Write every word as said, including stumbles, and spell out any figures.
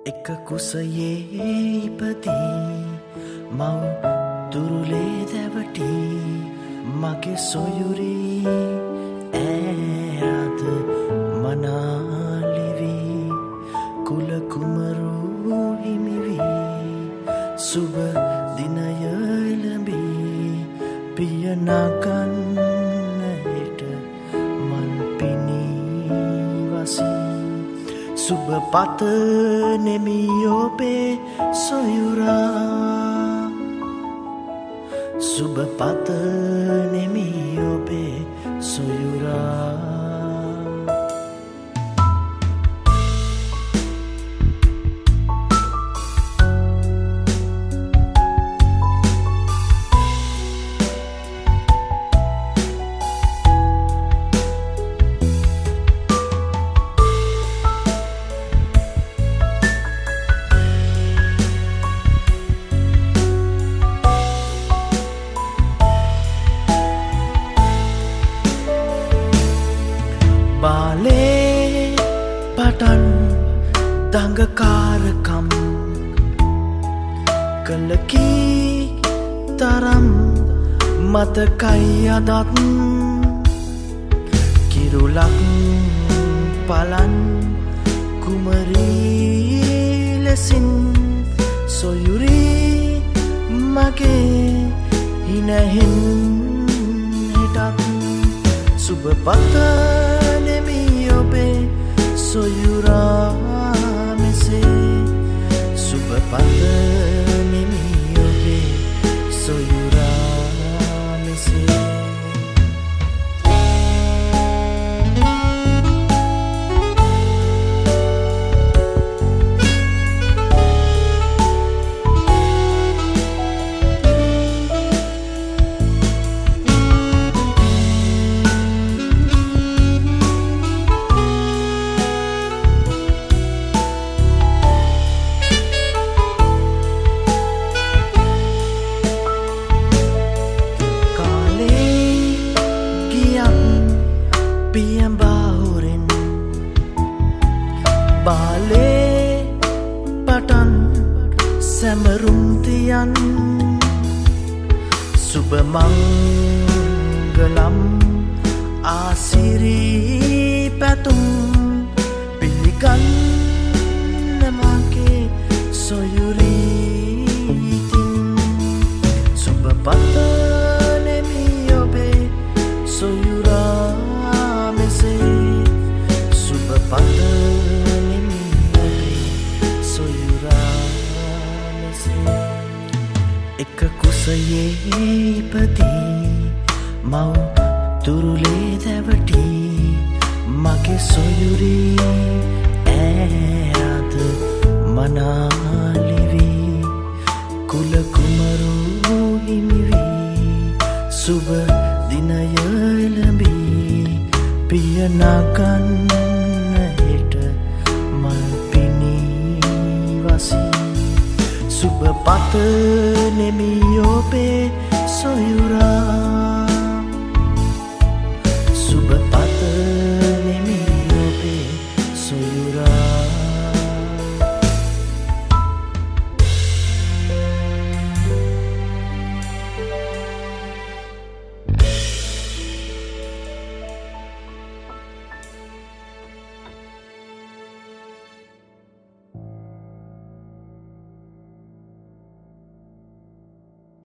එක කුසයේ ඉපදී මව් දුරුලේ දැවටි මගේ සොයුරී ඈත මනාලිවි කුල කුමරු හිමිවි සුබ දිනය එළඹී පිය නගන්න හෙට මල් පිනී වසී සුබ පත නෙමි ඔබේ සොයුරා සුබ පත නෙමි ඔබේ සොයුරා බාලේ පටන් දඟකාරකම් කලකී තරම් මතකයි අදත් කිරුලක් පලන් කුමරී ලෙසින් සොයුරී මගේ හිනහෙන් හිටත් සුබ පත සොයුරා මෙසේ සුබ පත නෙමි ඔබේ සොයුරා මෙසේ පියඹාහුරෙන් බාලේ පටන් සැමරුම් තියන් සුබ මංගලම් ආසිරී පැතුම් පිළිගන්න මගේ සොයුරී ඉතින් සුබ පත නෙමි ඔබේ සොයුරා සුබ පත නෙමි ඔබේ සොයුරා මෙසේ එක කුසයේ ඉපදී මව් දුරුලේ දැවටි මගේ සොයුරී ඈත මනාලිවි කුල කුමරු හිමිවි සුබ දිනය එළඹී පිය නගන්න හෙට මල් පිනී වසී සුබ පත නෙමි ඔබේ සොයුරා සුබ